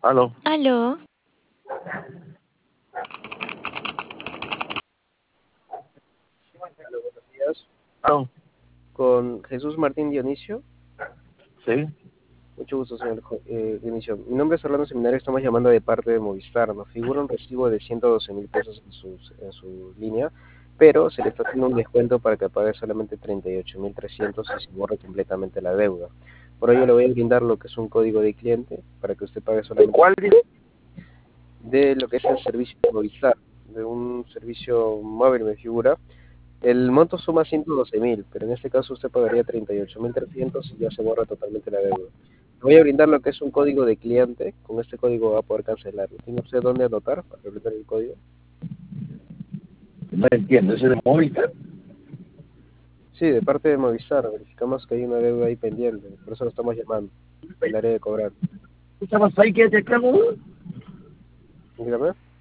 Aló. Aló, Hola, buenos días. Aló. Con Jesús Martín Dionisio. Sí. Mucho gusto, señor Dionisio. Mi nombre es Orlando Seminario, estamos llamando de parte de Movistar. Nos figura un recibo de 112.000 pesos en su línea, pero se le está haciendo un descuento para que pague solamente 38.300 y se borre completamente la deuda. Por ello le voy a brindar lo que es un código de cliente para que usted pague ¿De solamente cuál dice? de lo que es el servicio de Movistar, de un servicio móvil me figura. El monto suma 112.000, pero en este caso usted pagaría 38.300 y ya se borra totalmente la deuda. Voy a brindar lo que es un código de cliente. Con este código va a poder cancelarlo. ¿Tiene usted dónde anotar para brindar el código? No entiendo, ¿ese es de Movistar? Sí, de parte de Movistar. Verificamos que hay una deuda ahí pendiente. Por eso lo estamos llamando. El área de cobrar. ¿Estamos ahí que te acabo? Dígame.